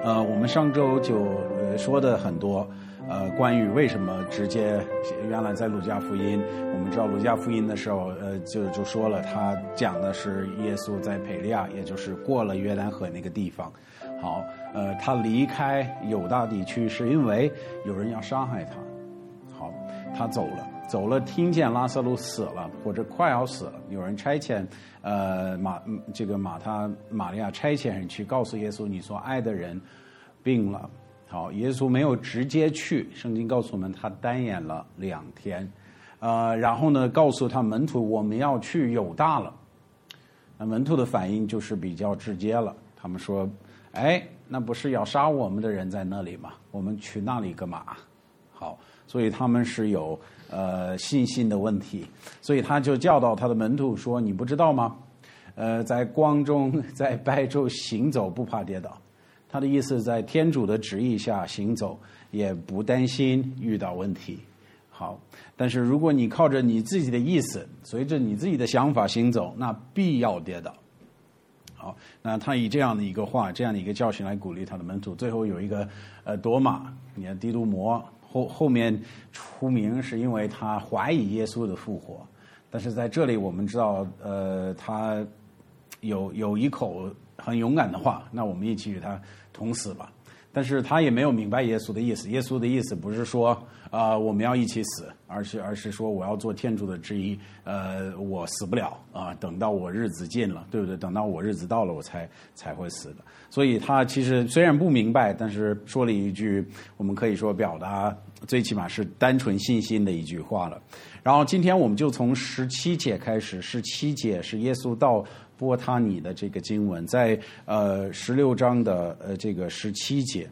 我们上周就说的很多，关于为什么直接原来在路加福音，我们知道路加福音的时候，就说了，他讲的是耶稣在培利亚，也就是过了约旦河那个地方。好，他离开犹大地区是因为有人要杀害他。好，他走了，听见拉撒路死了或者快要死了，有人差遣玛利亚差遣人去告诉耶稣，你所爱的人病了。好，耶稣没有直接去，圣经告诉我们他单眼了2天，然后呢告诉他门徒我们要去犹大了。那门徒的反应就是比较直接了，他们说，那不是要杀我们的人在那里吗？我们去那里干嘛？好，所以他们是有信心的问题，所以他就教导他的门徒说，你不知道吗？在光中在白昼行走不怕跌倒。他的意思在天主的旨意下行走，也不担心遇到问题。好，但是如果你靠着你自己的意思，随着你自己的想法行走，那必要跌倒。好，那他以这样的一个话，这样的一个教训来鼓励他的门徒。最后有一个多马，你看低度摩后面出名是因为他怀疑耶稣的复活，但是在这里我们知道，他有一口很勇敢的话，那我们一起与他同死吧。但是他也没有明白耶稣的意思，耶稣的意思不是说我们要一起死，而是说我要做天主的旨意，我死不了等到我日子近了，对不对？等到我日子到了，我才会死的。所以他其实虽然不明白，但是说了一句我们可以说表达最起码是单纯信心的一句话了。然后今天我们就从17节开始，17节是耶稣到波他尼的这个经文，在16章的这个17节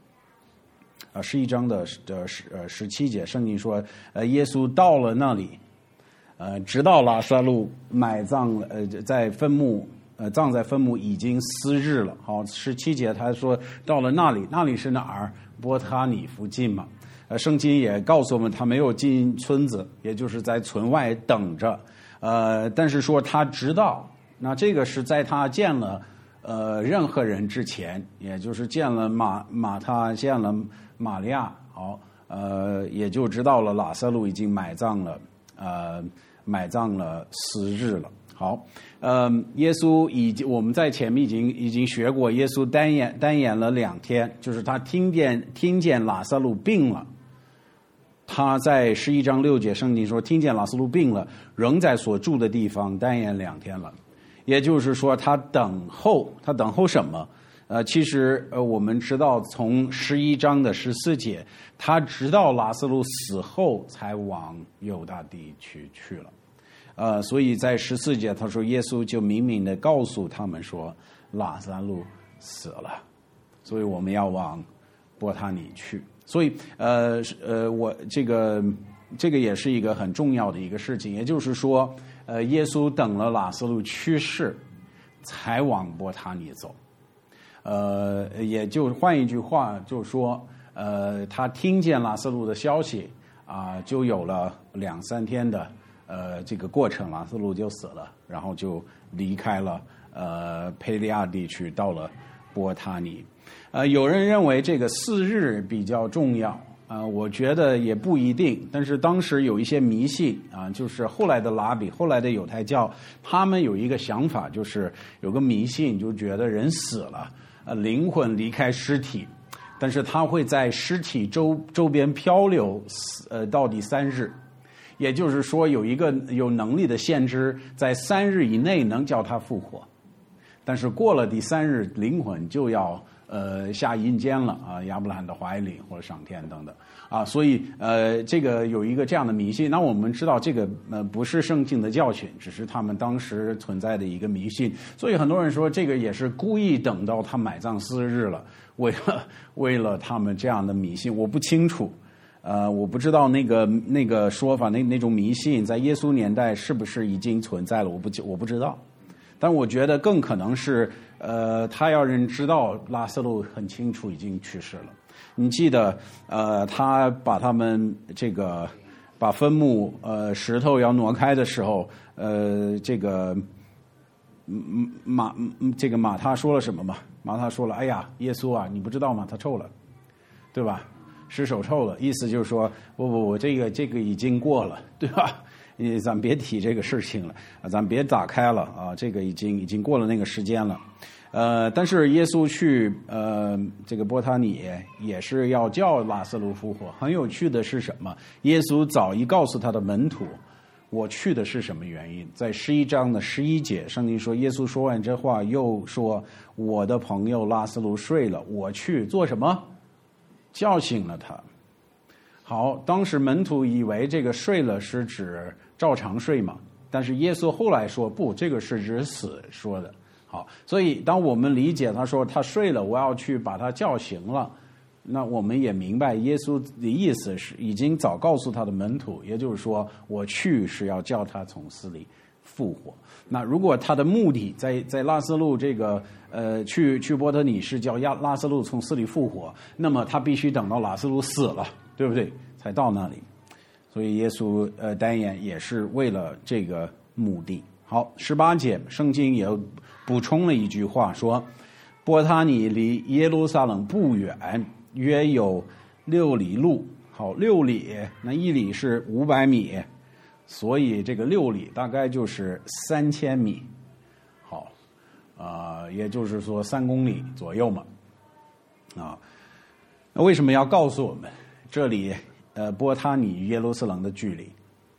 ，11章的17节，圣经说，耶稣到了那里，直到拉撒路埋葬在坟墓，葬在坟墓已经4日了。好，17节他说到了那里，那里是哪儿？波他尼附近嘛。圣经也告诉我们他没有进村子，也就是在村外等着。但是说他知道，那这个是在他见了任何人之前，也就是见了马他，见了玛利亚，好，也就知道了拉撒路已经埋葬了4日了。好，耶稣我们在前面已经学过，耶稣单眼了2天，就是他听见拉撒路病了。他在11章6节圣经说，听见拉撒路病了，仍在所住的地方单眼2天了。也就是说他等候什么？其实我们知道从11章的14节，他直到拉撒路死后才往犹大地区去了。所以在14节他说，耶稣就明明的告诉他们说，拉撒路死了，所以我们要往波他尼去。所以我这个也是一个很重要的一个事情，也就是说耶稣等了拉撒路去世才往波他尼走。也就换一句话就是说，他听见拉撒路的消息就有了2-3天的这个过程，拉撒路就死了，然后就离开了培利亚地区，到了波他尼。有人认为这个4日比较重要，我觉得也不一定。但是当时有一些迷信就是后来的拉比，后来的犹太教，他们有一个想法，就是有个迷信，就觉得人死了，灵魂离开尸体，但是他会在尸体周边漂流到第3日。也就是说，有一个有能力的先知在3日以内能叫他复活，但是过了第3日，灵魂就要下阴间了亚伯拉罕的怀里或者上天等等所以这个有一个这样的迷信。那我们知道这个不是圣经的教训，只是他们当时存在的一个迷信。所以很多人说这个也是故意等到他埋葬4日了，为了他们这样的迷信。我不清楚，我不知道那个说法那种迷信在耶稣年代是不是已经存在了，我不知道。但我觉得更可能是他要人知道拉撒路很清楚已经去世了。你记得他把他们把坟墓石头要挪开的时候，这个马他说了什么吗？ 马太说了，哎呀，耶稣啊，你不知道吗？他臭了，对吧？尸首臭了，意思就是说，不，这个已经过了，对吧？咱别提这个事情了，咱别打开了啊，这个已经过了那个时间了。但是耶稣去这个伯塔尼也是要叫拉撒路复活。很有趣的是什么？耶稣早已告诉他的门徒，我去的是什么原因？在11章的11节，圣经说，耶稣说完这话，又说，我的朋友拉撒路睡了，我去做什么？叫醒了他。好，当时门徒以为这个睡了是指照常睡嘛，但是耶稣后来说不，这个是指死说的。好，所以当我们理解他说他睡了，我要去把他叫醒了，那我们也明白耶稣的意思是已经早告诉他的门徒，也就是说我去是要叫他从死里复活。那如果他的目的在拉撒路这个去伯特尼是叫拉撒路从死里复活，那么他必须等到拉撒路死了，对不对？才到那里。所以耶稣单言也是为了这个目的。好，18节圣经也补充了一句话，说伯塔尼离耶路撒冷不远，约有6里路。好，6里，那1里是500米，所以这个6里大概就是3000米。好，也就是说3公里左右嘛。那为什么要告诉我们这里伯塔尼与耶路撒冷的距离？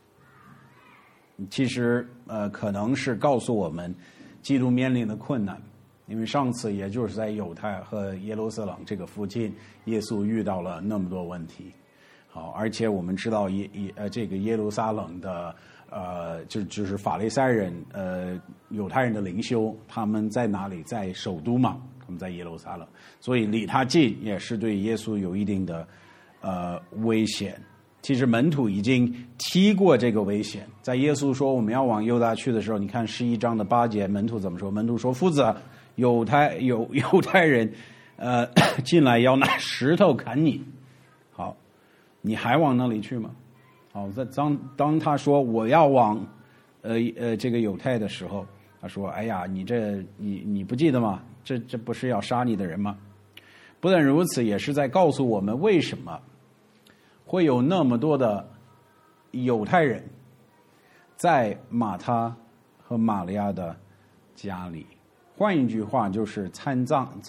其实可能是告诉我们基督面临的困难，因为上次也就是在犹太和耶路撒冷这个附近，耶稣遇到了那么多问题。好，而且我们知道这个耶路撒冷的就是法利赛人犹太人的领袖，他们在哪里？在首都嘛，他们在耶路撒冷，所以离他近也是对耶稣有一定的危险。其实门徒已经踢过这个危险，在耶稣说我们要往犹大去的时候，你看11章的8节，门徒怎么说？门徒说：“夫子，犹太人进来要拿石头砍你。”好，你还往那里去吗？好，当他说我要往这个犹太的时候，他说：“哎呀，你不记得吗？这不是要杀你的人吗？”不但如此，也是在告诉我们为什么会有那么多的犹太人在马他和玛利亚的家里。换一句话，就是参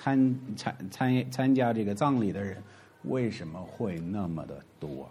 加这个葬礼的人为什么会那么的多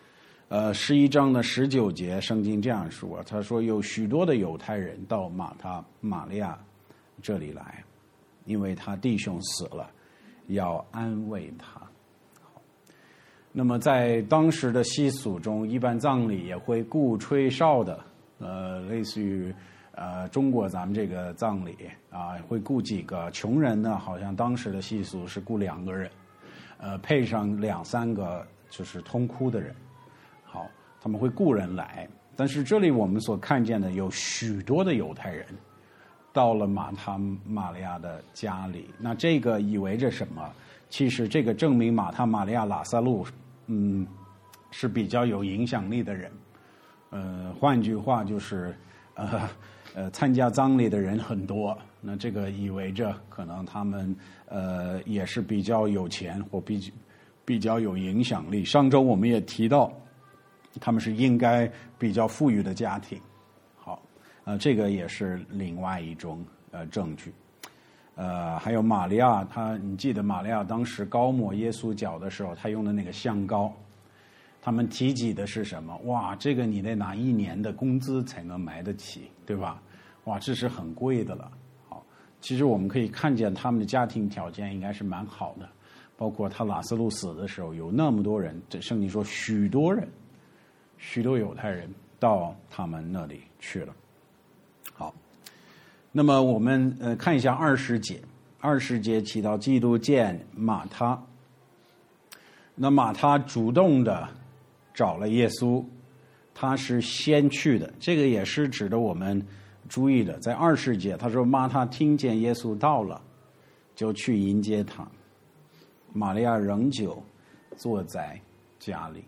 ？11章的19节，圣经这样说，他说有许多的犹太人到马他玛利亚这里来，因为他弟兄死了，要安慰他。那么在当时的习俗中，一般葬礼也会雇吹哨的，类似于中国咱们这个葬礼会雇几个穷人呢，好像当时的习俗是雇2个人，配上2、3个就是痛哭的人。好，他们会雇人来，但是这里我们所看见的有许多的犹太人到了马他玛利亚的家里。那这个意味着什么？其实这个证明马他玛利亚拉撒路是比较有影响力的人。换句话就是参加葬礼的人很多，那这个意味着可能他们也是比较有钱或比较有影响力。上周我们也提到他们是应该比较富裕的家庭。好，这个也是另外一种证据。还有玛利亚，你记得玛利亚当时膏抹耶稣脚的时候，她用的那个香膏，他们提及的是什么？哇，这个你得拿1年的工资才能买得起，对吧？哇，这是很贵的了。好，其实我们可以看见他们的家庭条件应该是蛮好的，包括他拉撒路死的时候，有那么多人，这圣经说许多犹太人到他们那里去了。好。那么我们看一下20节，20节提到基督见马他，那马他主动的找了耶稣，他是先去的，这个也是值得我们注意的。在20节他说马他听见耶稣到了，就去迎接他，玛利亚仍旧坐在家里。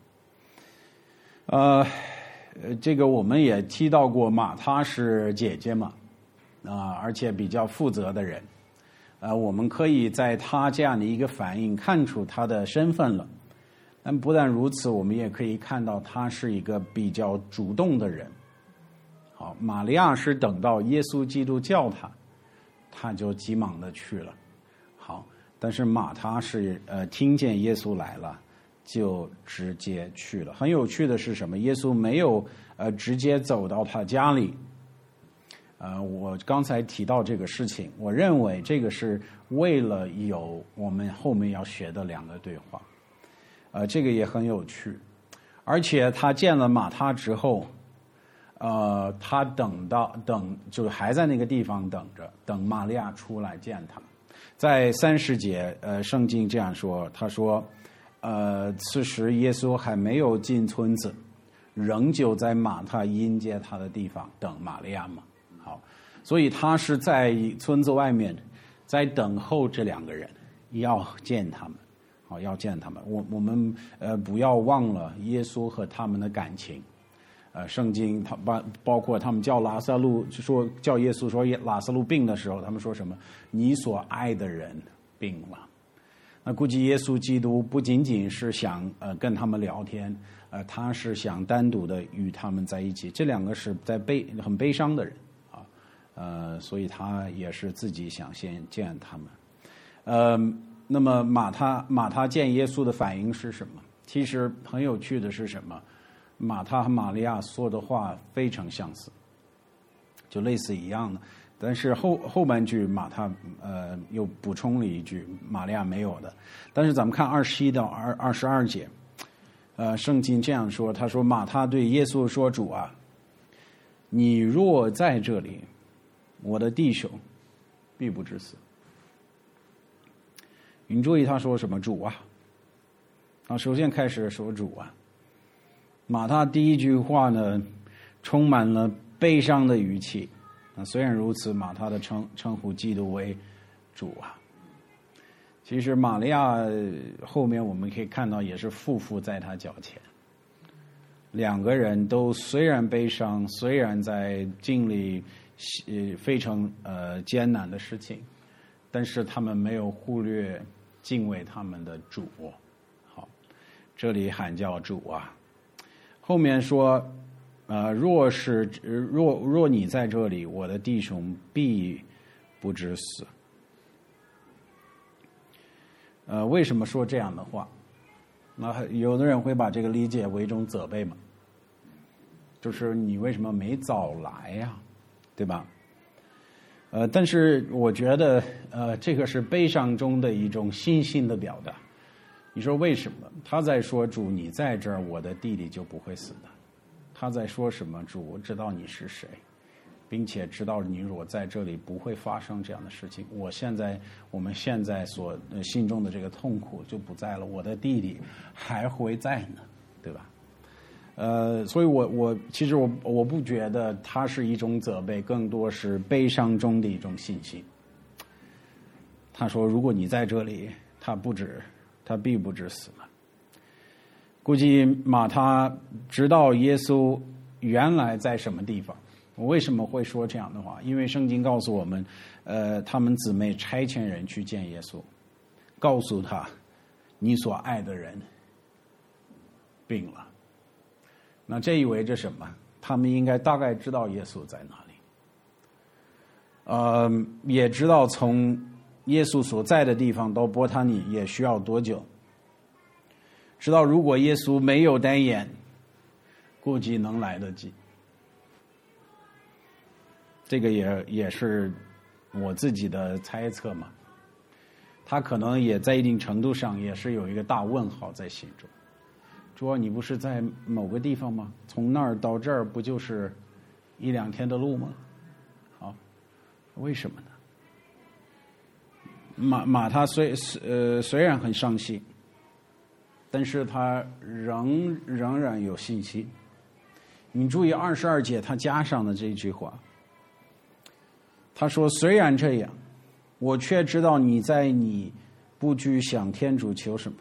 这个我们也提到过，马他是姐姐嘛。而且比较负责的人， 我们可以在他这样的一个反应看出他的身份了。但不但如此，我们也可以看到他是一个比较主动的人。好，玛利亚是等到耶稣基督叫他就急忙的去了。好，但是马他是听见耶稣来了，就直接去了。很有趣的是什么？耶稣没有直接走到他家里。我刚才提到这个事情，我认为这个是为了有我们后面要学的2个对话。这个也很有趣，而且他见了马他之后，他就还在那个地方等玛利亚出来见他。在30节，圣经这样说，他说，此时耶稣还没有进村子，仍旧在马他迎接他的地方等玛利亚嘛。好，所以他是在村子外面，在等候这2个人，要见他们。好，要见他们。我们不要忘了耶稣和他们的感情。圣经包括他们叫拉撒路，说叫耶稣说拉撒路病的时候，他们说什么？你所爱的人病了。那估计耶稣基督不仅仅是想跟他们聊天，他是想单独的与他们在一起。这2个是很悲伤的人啊，所以他也是自己想先见他们。那么马他见耶稣的反应是什么？其实很有趣的是什么？马他和玛利亚说的话非常相似，就类似一样的。但是后半句马他又补充了一句玛利亚没有的。但是咱们看21到22节，圣经这样说，他说马他对耶稣说：“主啊，你若在这里，我的弟兄必不致死。”你注意他说什么？主啊！首先开始说主啊。马他第一句话呢，充满了悲伤的语气。虽然如此，马他的称呼基督为主啊。其实玛利亚后面我们可以看到，也是匍匐在他脚前。2个人都虽然悲伤，虽然在经历非常艰难的事情，但是他们没有忽略敬畏他们的主。好，这里喊叫主啊。后面说，若你在这里，我的弟兄必不致死。为什么说这样的话？那有的人会把这个理解为一种责备嘛，就是你为什么没早来呀，对吧？但是我觉得，这个是悲伤中的一种信心的表达。你说为什么？他在说主，你在这儿，我的弟弟就不会死的。他在说什么？主，我知道你是谁，并且知道你如果在这里不会发生这样的事情。我们现在所心中的这个痛苦就不在了，我的弟弟还会在呢，对吧？所以我其实我不觉得它是一种责备，更多是悲伤中的一种信心。他说：“如果你在这里，他必不致死了。”估计马他知道耶稣原来在什么地方。我为什么会说这样的话？因为圣经告诉我们，他们姊妹差遣人去见耶稣，告诉他，你所爱的人病了。那这意味着什么？他们应该大概知道耶稣在哪里，也知道从耶稣所在的地方到伯他尼也需要多久。知道如果耶稣没有单眼，估计能来得及。这个也是我自己的猜测嘛。他可能也在一定程度上也是有一个大问号在心中。主啊，你不是在某个地方吗？从那儿到这儿不就是1-2天的路吗？好，为什么呢？马他虽然很伤心，但是他仍然有信心。你注意22节他加上的这句话，他说：“虽然这样，我却知道你在你不拘向天主求什么，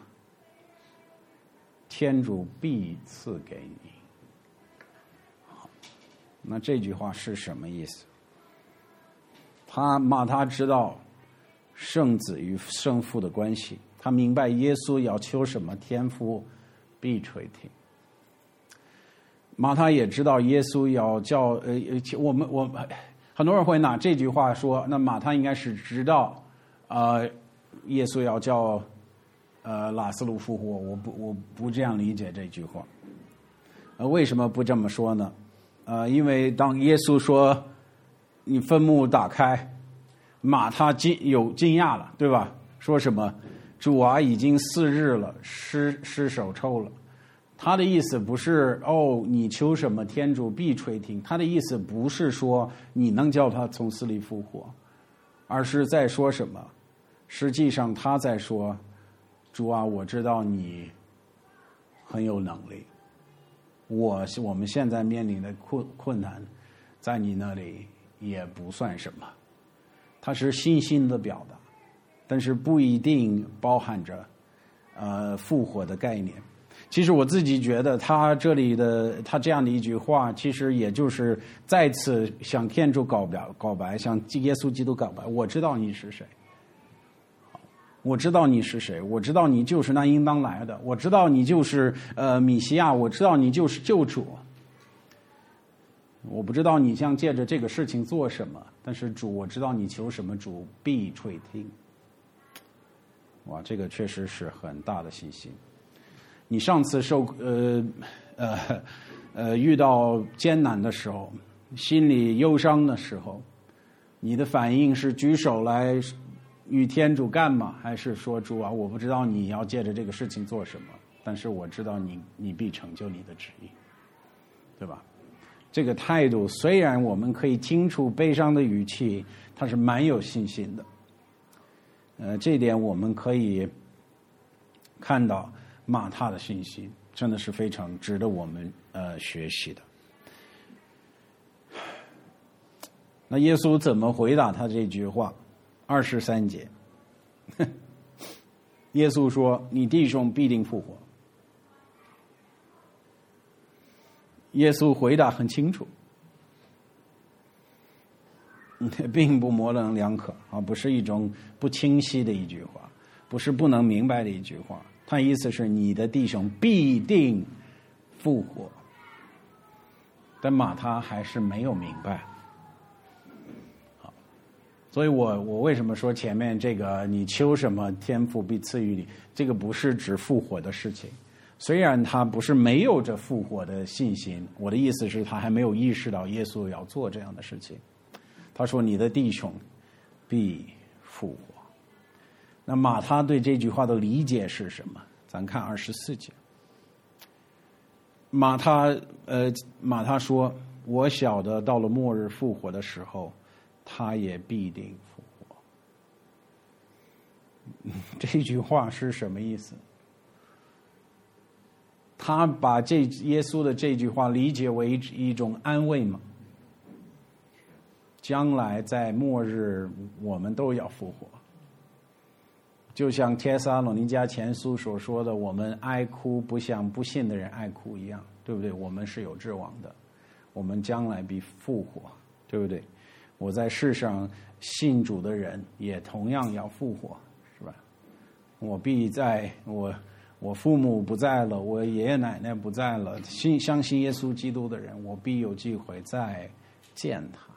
天主必赐给你。”好，那这句话是什么意思？马他知道， 圣子与圣父的关系，他明白耶稣要求什么，天父必垂听。马太也知道耶稣要叫我们很多人会拿这句话说，那马太应该是知道耶稣要叫拉斯路复活。我不这样理解这句话。为什么不这么说呢？因为当耶稣说你坟墓打开，马太惊讶了，对吧？说什么主啊，已经4日了，尸首臭了。他的意思不是你求什么天主必垂听，他的意思不是说你能叫他从死里复活，而是在说什么？实际上他在说，主啊，我知道你很有能力，我们现在面临的困难在你那里也不算什么。它是信心的表达，但是不一定包含着复活的概念。其实我自己觉得他这样的一句话，其实也就是再次向天主告白，向耶稣基督告白，我知道你是谁，我知道你是谁，我知道你就是那应当来的，我知道你就是米西亚，我知道你就是救主。我不知道你将借着这个事情做什么，但是主，我知道你求什么，主必垂听。哇，这个确实是很大的信心。你上次遇到艰难的时候，心里忧伤的时候，你的反应是举手来与天主干嘛，还是说主啊，我不知道你要借着这个事情做什么，但是我知道你必成就你的旨意，对吧？这个态度虽然我们可以听出悲伤的语气，它是蛮有信心的。这一点我们可以看到马太的信心真的是非常值得我们学习的。那耶稣怎么回答他这句话？23节，耶稣说：“你弟兄必定复活。”耶稣回答很清楚，并不模棱两可啊，不是一种不清晰的一句话，不是不能明白的一句话。他意思是你的弟兄必定复活，但马太还是没有明白。好，所以我为什么说前面这个你求什么天父必赐予你，这个不是指复活的事情。虽然他不是没有着复活的信心，我的意思是他还没有意识到耶稣要做这样的事情。他说你的弟兄必复活。那马太对这句话的理解是什么？咱看24节。马太说，我晓得到了末日复活的时候，他也必定复活。这句话是什么意思？他把耶稣的这句话理解为一种安慰吗？将来在末日我们都要复活，就像帖撒罗尼迦前书所说的，我们哀哭不像不信的人哀哭一样，对不对？我们是有指望的，我们将来必复活，对不对？我在世上信主的人也同样要复活，是吧？我必在我父母不在了，我爷爷奶奶不在了，相信耶稣基督的人，我必有机会再见他。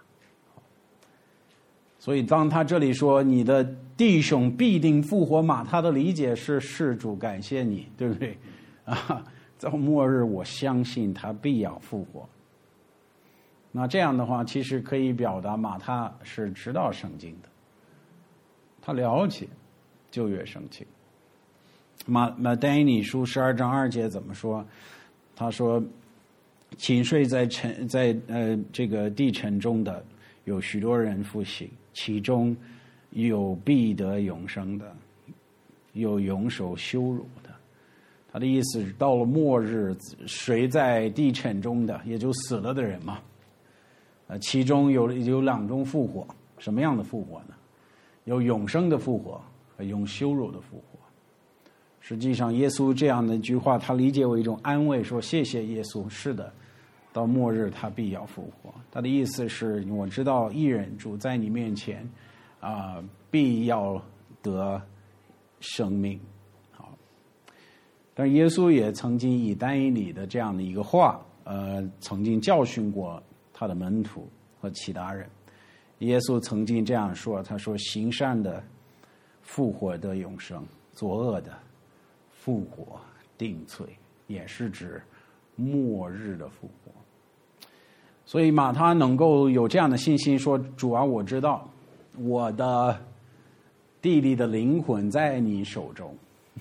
所以当他这里说你的弟兄必定复活，马太的理解是事主感谢你，对不对？到末日我相信他必要复活。那这样的话其实可以表达马太是知道圣经的，他了解旧约圣经。马但以理书12章2节怎么说？他说：“寝睡在这个地尘中的，有许多人复醒，其中有必得永生的，有永受羞辱的。”他的意思是，到了末日，睡在地尘中的，也就死了的人嘛。其中有2种复活，什么样的复活呢？有永生的复活和永羞辱的复活。实际上耶稣这样的一句话他理解为一种安慰，说谢谢耶稣，是的，到末日他必要复活。他的意思是我知道义人主在你面前必要得生命。好，但是耶稣也曾经以但以理的这样的一个话，曾经教训过他的门徒和其他人。耶稣曾经这样说，他说：行善的复活得永生，作恶的复活定罪，也是指末日的复活。所以马他能够有这样的信心说，主啊，我知道我的弟弟的灵魂在你手中，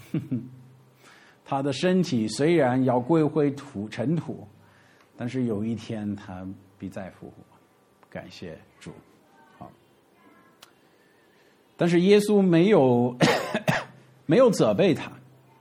他的身体虽然要归回尘土，但是有一天他必再复活。感谢主。好，但是耶稣没有责备他，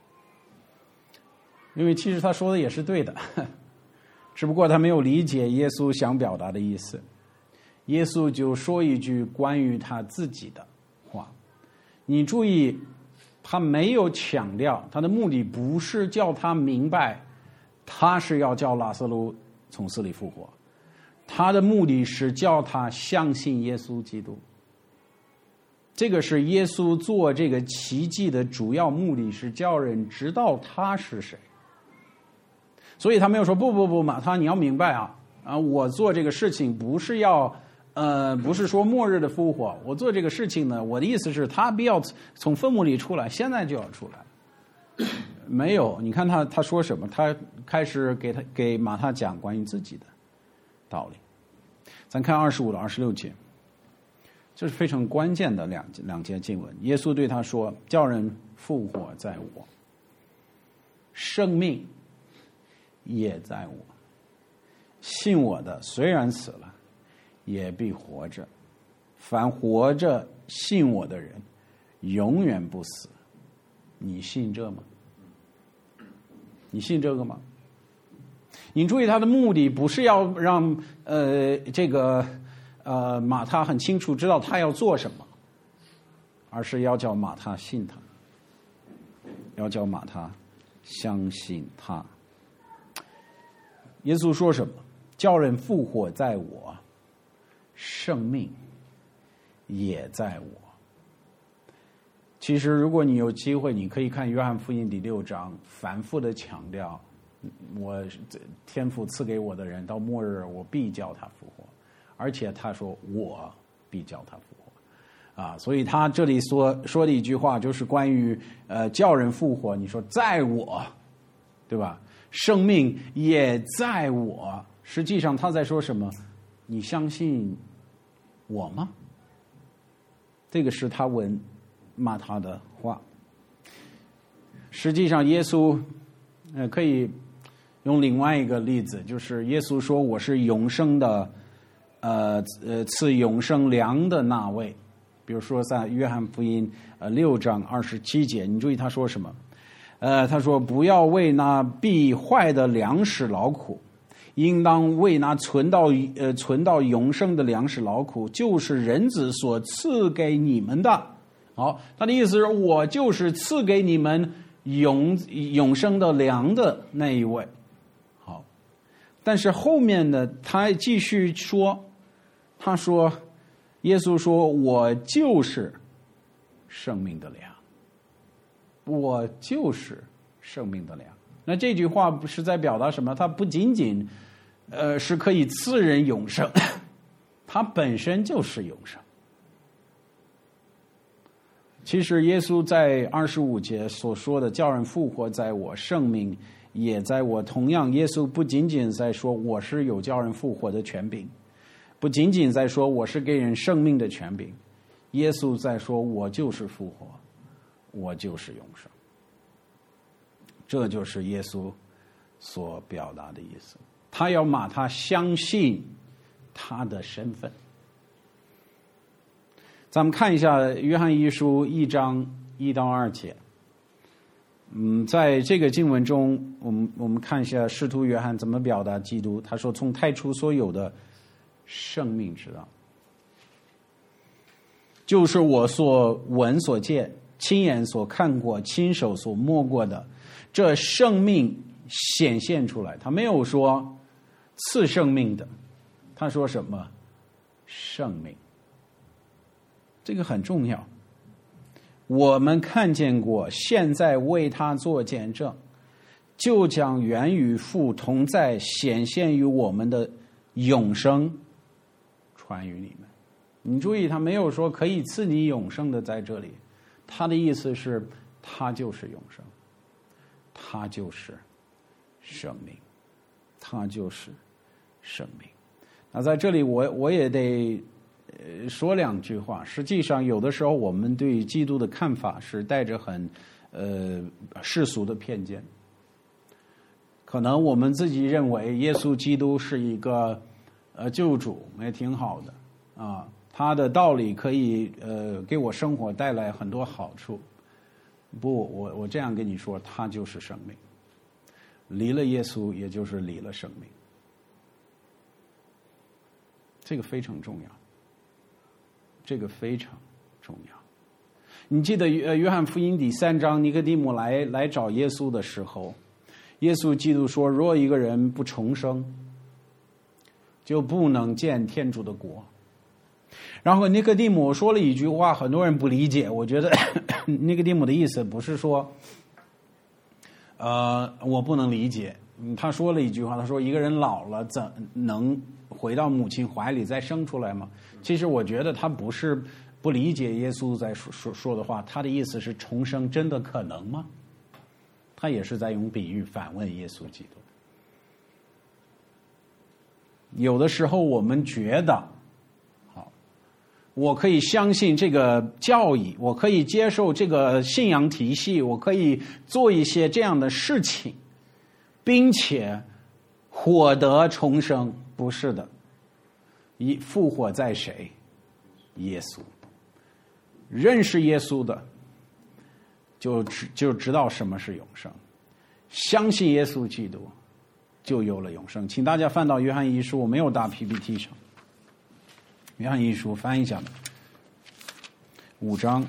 因为其实他说的也是对的，只不过他没有理解耶稣想表达的意思。耶稣就说一句关于他自己的话，你注意，他没有强调，他的目的不是叫他明白他是要叫拉撒路从死里复活，他的目的是叫他相信耶稣基督。这个是耶稣做这个奇迹的主要目的，是叫人知道他是谁。所以他没有说不马他，你要明白我做这个事情不是要不是说末日的复活，我做这个事情呢，我的意思是他必要从坟墓里出来，现在就要出来。没有，你看他说什么？他开始给马他讲关于自己的道理。咱看25到26节，这是非常关键的两节经文。耶稣对他说：叫人复活在我，生命也在我，信我的虽然死了，也必活着。凡活着信我的人，永远不死。你信这吗？你信这个吗？你注意，他的目的不是要让马他很清楚知道他要做什么，而是要叫马他信他，要叫马他相信他。耶稣说什么？叫人复活在我，生命也在我。其实如果你有机会，你可以看约翰福音第6章，反复的强调，我天父赐给我的人，到末日我必叫他复活，而且他说我必叫他复活。所以他这里说的一句话就是关于叫人复活。你说在我，对吧？生命也在我，实际上他在说什么？你相信我吗？这个是他问马他的话。实际上耶稣可以用另外一个例子，就是耶稣说我是永生的赐永生粮的那位。比如说在约翰福音6章27节，你注意他说什么？他说不要为那必坏的粮食劳苦，应当为那存到永生的粮食劳苦，就是人子所赐给你们的。好，他的意思是我就是赐给你们永生的粮的那一位。好，但是后面呢，他继续说，他说耶稣说我就是生命的粮，我就是生命的粮。那这句话不是在表达什么？它不仅仅是可以赐人永生，它本身就是永生。其实耶稣在25节所说的叫人复活在我，生命也在我，同样耶稣不仅仅在说我是有叫人复活的权柄，不仅仅在说我是给人生命的权柄，耶稣在说我就是复活，我就是永生。这就是耶稣所表达的意思。他要马他相信他的身份。咱们看一下约翰一书1章1到2节。在这个经文中，我们看一下使徒约翰怎么表达基督。他说从太初所有的生命之道，就是我所闻所见，亲眼所看过，亲手所摸过的，这生命显现出来。他没有说赐生命的，他说什么？生命。这个很重要。 我们看见过，现在为他做见证，就将原与父同在显现于我们的永生传于你们。你注意，他没有说可以赐你永生的在这里，他的意思是他就是永生，他就是生命，他就是生命。那在这里我也得说两句话。实际上有的时候我们对基督的看法是带着很世俗的偏见，可能我们自己认为耶稣基督是一个救主，也挺好的啊，他的道理可以给我生活带来很多好处。不，我这样跟你说，他就是生命，离了耶稣也就是离了生命，这个非常重要，这个非常重要。你记得约翰福音第3章，尼哥底母来找耶稣的时候，耶稣基督说，若一个人不重生，就不能见天主的国。然后尼哥底母说了一句话，很多人不理解。我觉得尼哥底母的意思不是说我不能理解。他说了一句话，他说一个人老了怎能回到母亲怀里再生出来吗？其实我觉得他不是不理解耶稣在说的话，他的意思是重生真的可能吗？他也是在用比喻反问耶稣基督。有的时候我们觉得我可以相信这个教义，我可以接受这个信仰体系，我可以做一些这样的事情，并且获得重生。不是的，复活在谁？耶稣。认识耶稣的就知道什么是永生，相信耶稣基督就有了永生。请大家翻到约翰一书，我没有打 PPT 上，约翰一书翻一下吧，5章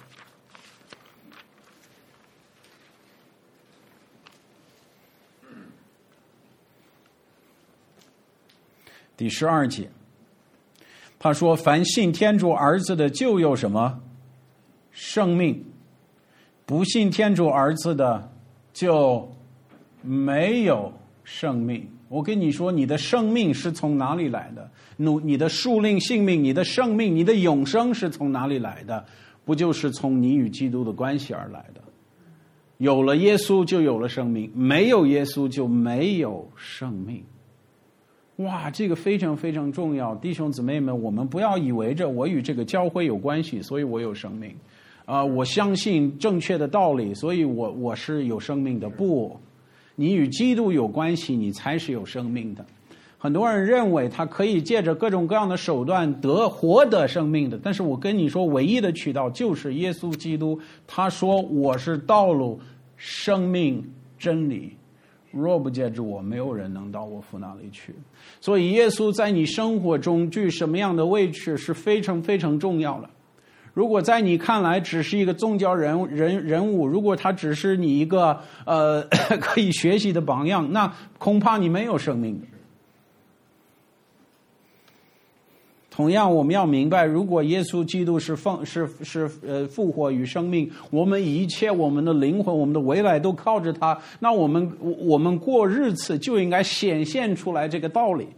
第12节，他说：“凡信天主儿子的，就有什么生命；不信天主儿子的，就没有生命。”我跟你说，你的生命是从哪里来的？你的树令性命，你的生命，你的永生是从哪里来的？不就是从你与基督的关系而来的？有了耶稣就有了生命，没有耶稣就没有生命。哇，这个非常非常重要，弟兄姊妹们，我们不要以为着我与这个教会有关系，所以我有生命，我相信正确的道理，所以我是有生命的。不，你与基督有关系，你才是有生命的。很多人认为他可以借着各种各样的手段获得生命的，但是我跟你说，唯一的渠道就是耶稣基督。他说我是道路、生命、真理，若不借着我，没有人能到我父那里去。所以耶稣在你生活中居什么样的位置是非常非常重要的。如果在你看来只是一个宗教人物，如果他只是你一个可以学习的榜样，那恐怕你没有生命的。同样，我们要明白，如果耶稣基督是复活与生命，我们一切，我们的灵魂，我们的未来都靠着他，那我们过日子就应该显现出来这个道理。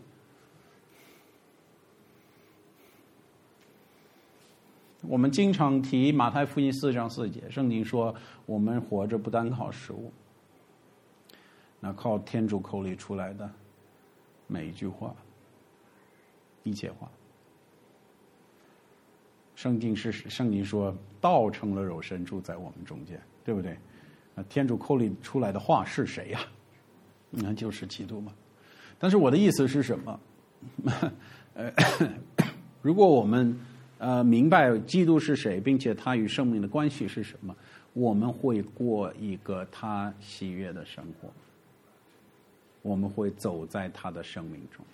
我们经常提马太福音4章4节，圣经说我们活着不单靠食物，那靠天主口里出来的每一句话，一切话。圣经说道成了肉身住在我们中间，对不对？天主口里出来的话是谁呀？那就是基督嘛。但是我的意思是什么？如果我们明白基督是谁，并且他与生命的关系是什么，我们会过一个他喜悦的生活，我们会走在他的生命中。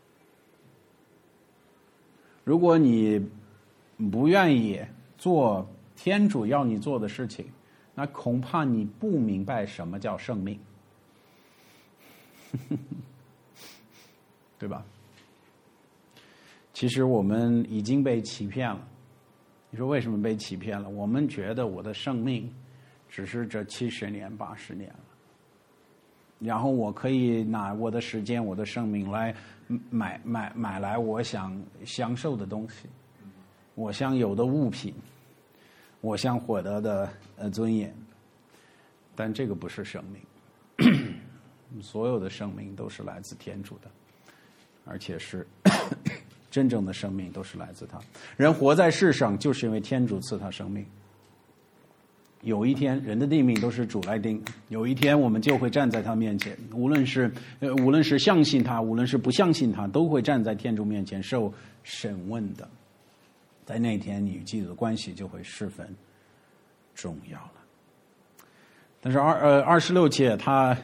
如果你不愿意做天主要你做的事情，那恐怕你不明白什么叫生命，对吧？其实我们已经被欺骗了， 你说为什么被欺骗了？我们觉得我的生命只是这70年、80年了，然后我可以拿我的时间、我的生命来买来我想享受的东西，我想有的物品，我想获得的尊严。但这个不是生命，所有的生命都是来自天主的，而且是真正的生命都是来自他。人活在世上，就是因为天主赐他生命。有一天，人的定命都是主来定。有一天，我们就会站在他面前，无论是相信他，无论是不相信他，都会站在天主面前受审问的。在那天，你与基督的关系就会十分重要了。但是26节他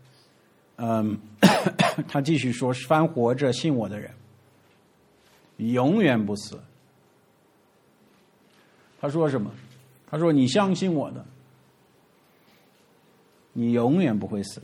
继续说，凡活着信我的人永远不死。他说什么？他说你相信我的，你永远不会死。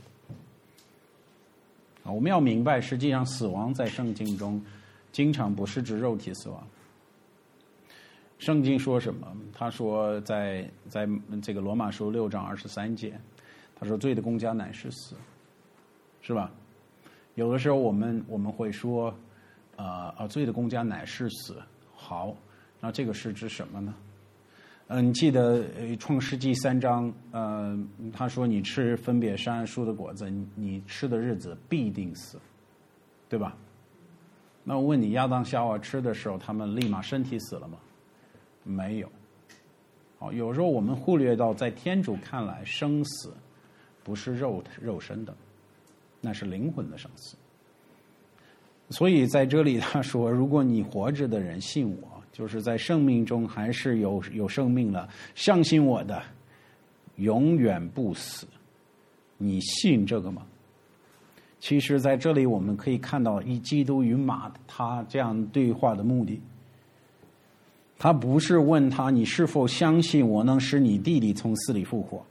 我们要明白，实际上死亡在圣经中经常不是指肉体死亡。圣经说什么？他说在这个罗马书6章23节，他说罪的工价乃是死，是吧？有的时候我们会说罪的工价乃是死。好，那这个是指什么呢？你记得创世纪3章他说你吃分别善恶树的果子，你吃的日子必定死，对吧？那我问你，亚当夏娃吃的时候，他们立马身体死了吗？没有。好，有时候我们忽略到，在天主看来，生死不是肉身的，那是灵魂的生死。所以在这里他说，如果你活着的人信我，就是在生命中还是有生命了，相信我的永远不死。你信这个吗？其实在这里我们可以看到以基督与马他这样对话的目的。他不是问他你是否相信我能使你弟弟从死里复活，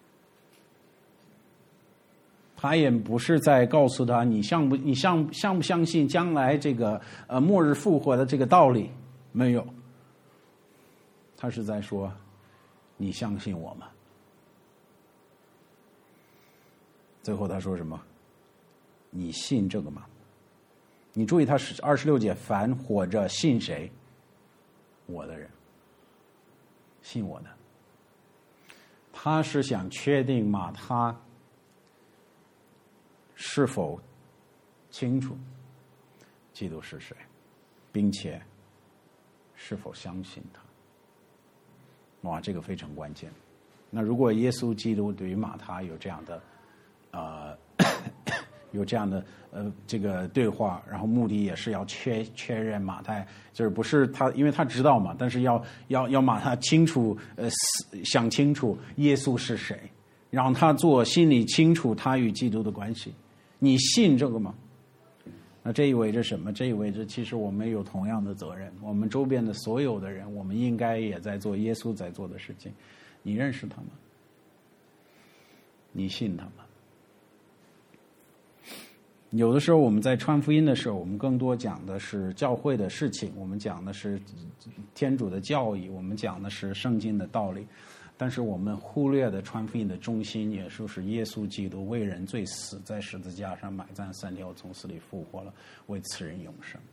他也不是在告诉他你相不相信将来这个末日复活的这个道理，没有。他是在说你相信我吗？最后他说什么？你信这个吗？你注意他是26节，凡活着信谁？我的人，信我的。他是想确定马他是否清楚基督是谁，并且是否相信他。哇，这个非常关键。那如果耶稣基督对于马他有这样的这个对话，然后目的也是要确认马太，就是不是他，因为他知道嘛，但是要马他清楚想清楚耶稣是谁，让他做心里清楚他与基督的关系。你信这个吗？那这意味着什么？这意味着其实我们有同样的责任，我们周边的所有的人，我们应该也在做耶稣在做的事情。你认识他吗？你信他吗？有的时候我们在传福音的时候，我们更多讲的是教会的事情，我们讲的是天主的教义，我们讲的是圣经的道理，但是我们忽略的传福音的中心，也就是耶稣基督为人罪死在十字架上埋葬3天从死里复活了，为此人永生。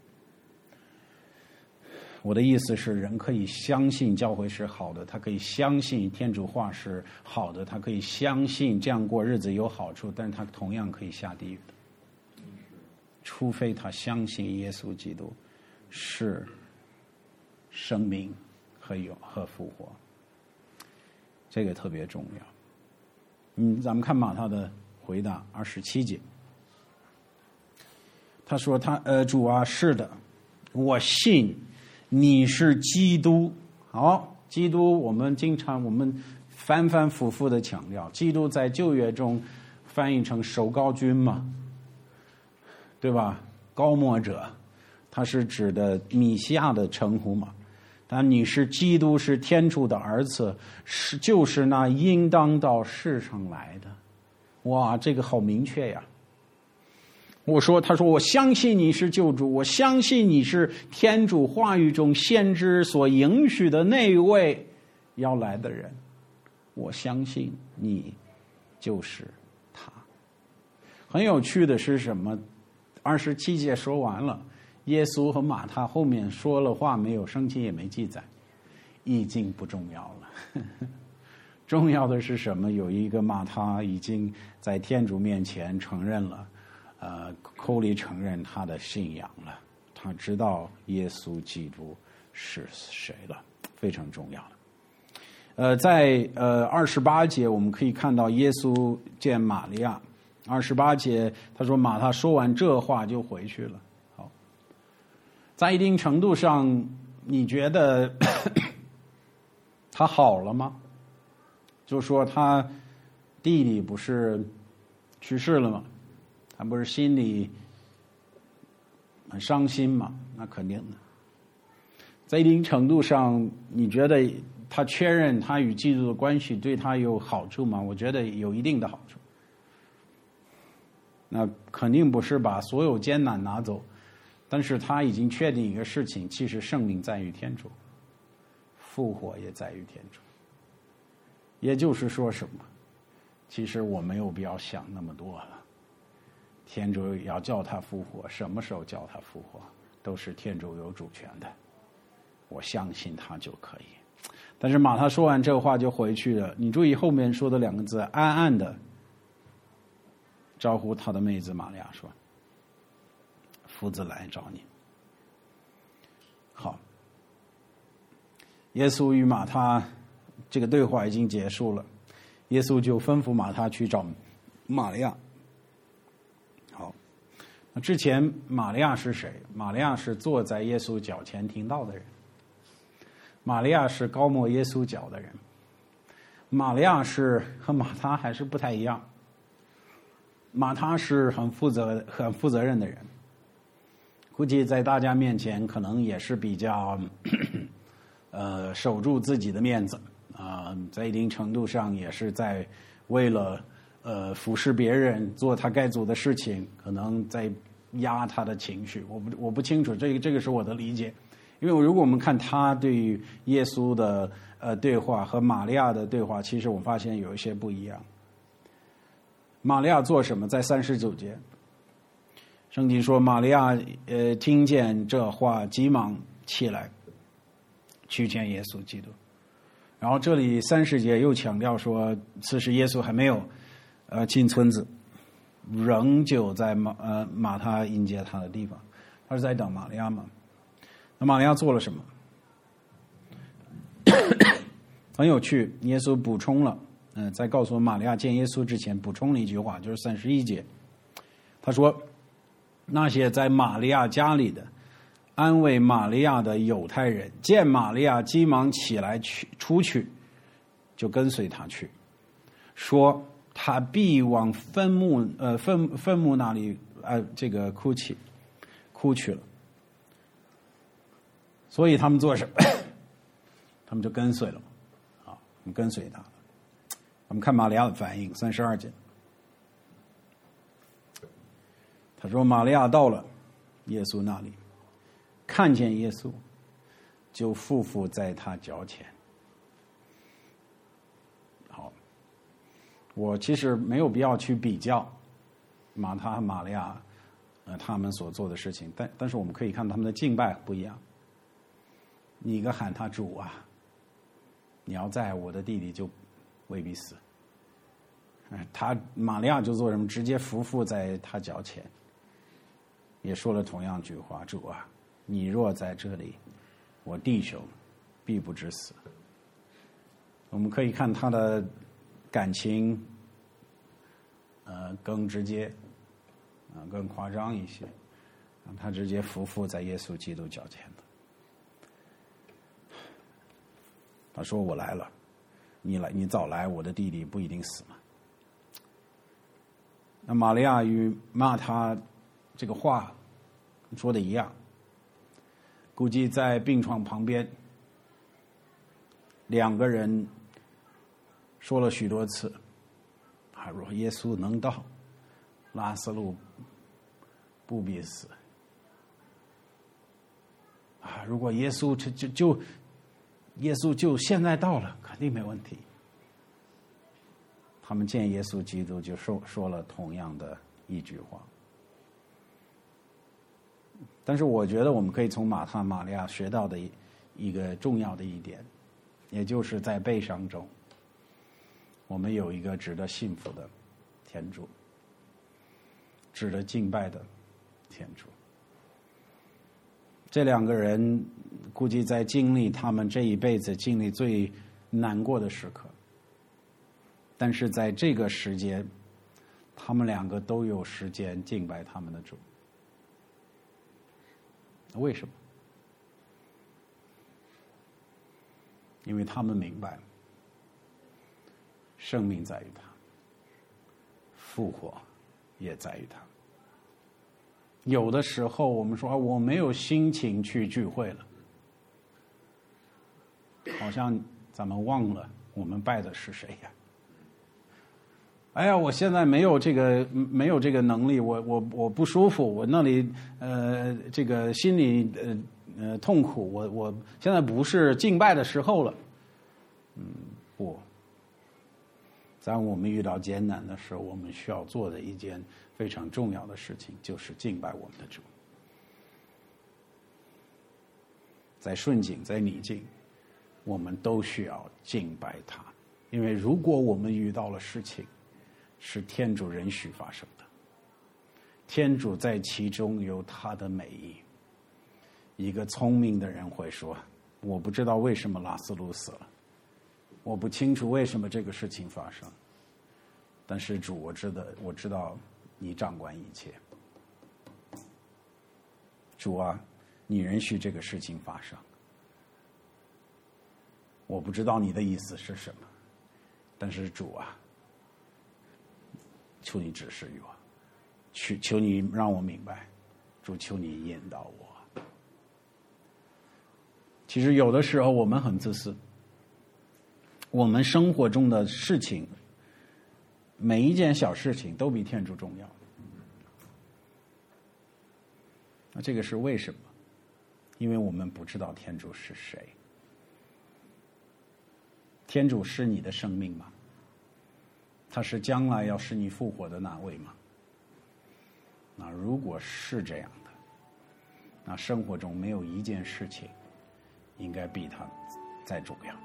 我的意思是，人可以相信教会是好的，他可以相信天主话是好的，他可以相信这样过日子有好处，但是他同样可以下地狱的，除非他相信耶稣基督是生命和复活，这个特别重要。咱们看马太的回答27节，他说主啊，是的，我信你是基督。好，基督我们反反复复的强调，基督在旧约中翻译成受膏君嘛，对吧？高莫者，他是指的弥西亚的称呼嘛。但你是基督，是天主的儿子，就是那应当到世上来的。哇，这个好明确呀！ 他说我相信你是救主，我相信你是天主话语中先知所应许的那一位要来的人，我相信你就是他。很有趣的是什么？27节说完了，耶稣和马太后面说了话没有？圣经也没记载，已经不重要了。重要的是什么？有一个马太已经在天主面前承认了，口里承认他的信仰了，他知道耶稣基督是谁了，非常重要的。在28节我们可以看到耶稣见玛利亚。28节他说马太说完这话就回去了。好，在一定程度上，你觉得他好了吗？就说他弟弟不是去世了吗？他不是心里很伤心吗？那肯定的。在一定程度上，你觉得他确认他与基督的关系对他有好处吗？我觉得有一定的好处。那肯定不是把所有艰难拿走，但是他已经确定一个事情，其实生命在于天主，复活也在于天主。也就是说什么？其实我没有必要想那么多了。天主要叫他复活，什么时候叫他复活，都是天主有主权的，我相信他就可以。但是马太说完这话就回去了。你注意后面说的2个字，暗暗的招呼他的妹子玛利亚说：“夫子来找你。”好，耶稣与马太这个对话已经结束了，耶稣就吩咐马太去找玛利亚。好，那之前玛利亚是谁？玛利亚是坐在耶稣脚前听道的人，玛利亚是高抹耶稣脚的人，玛利亚是和马太还是不太一样。马太是很负责任的人，估计在大家面前可能也是比较守住自己的面子在一定程度上也是在为了服侍别人，做他该做的事情，可能在压他的情绪。我不清楚，这个是我的理解。因为如果我们看他对于耶稣的对话和玛利亚的对话，其实我发现有一些不一样。玛利亚做什么？在39节，圣经说玛利亚听见这话，急忙起来去见耶稣基督。然后这里30节又强调说，此时耶稣还没有进村子，仍旧在马太迎接他的地方。他是在等玛利亚嘛？那玛利亚做了什么？很有趣，耶稣补充了，在告诉玛利亚见耶稣之前补充了一句话，就是31节，他说：“那些在玛利亚家里的安慰玛利亚的犹太人，见玛利亚急忙起来出去，就跟随他去，说他必往坟墓那里这个哭去了。所以他们做什么？他们就跟随了我们跟随他。我们看玛利亚的反应，32节，他说玛利亚到了耶稣那里，看见耶稣，就匍匐在他脚前。好，我其实没有必要去比较马太和玛利亚他们所做的事情，但是我们可以看他们的敬拜不一样。你一个喊他主啊，你要在我的弟弟就未必死。玛利亚就做什么？直接匍匐在他脚前，也说了同样句话：主啊，你若在这里，我弟兄必不致死。我们可以看他的感情更直接更夸张一些，他直接匍匐在耶稣基督脚前的。他说我来了，你早来，我的弟弟不一定死嘛。那玛利亚与马太这个话说的一样，估计在病床旁边2个人说了许多次，若耶稣能到，拉撒路不必死。啊，如果耶稣耶稣就现在到了，肯定没问题。他们见耶稣基督就说了同样的一句话。但是我觉得我们可以从马太、玛利亚学到的一个重要的一点，也就是在悲伤中，我们有一个值得信服的天主，值得敬拜的天主。这两个人估计在经历他们这一辈子经历最难过的时刻，但是在这个时间，他们两个都有时间敬拜他们的主。为什么？因为他们明白，生命在于他，复活也在于他。有的时候我们说我没有心情去聚会了，好像咱们忘了我们拜的是谁呀？哎呀，我现在没有这个能力，我不舒服，我那里这个心里痛苦，我现在不是敬拜的时候了。不，在我们遇到艰难的时候，我们需要做的一件非常重要的事情，就是敬拜我们的主。在顺境，在逆境，我们都需要敬拜他，因为如果我们遇到了事情，是天主允许发生的，天主在其中有他的美意。一个聪明的人会说，我不知道为什么拉斯路死了，我不清楚为什么这个事情发生，但是主，我知道你掌管一切。主啊，你允许这个事情发生，我不知道你的意思是什么，但是主啊，求你指示于我，求你让我明白，主，求你引导我。其实有的时候我们很自私，我们生活中的事情，每一件小事情都比天主重要。那这个是为什么？因为我们不知道天主是谁。天主是你的生命吗？他是将来要使你复活的那位吗？那如果是这样的，那生活中没有一件事情应该比他再重要。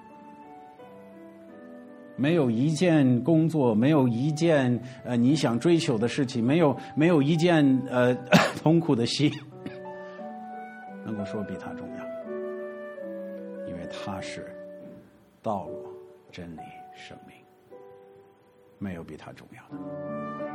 没有一件工作，没有一件你想追求的事情，没有一件痛苦的心能够说比他重要，因为他是道路、真理、生命，没有比他重要的。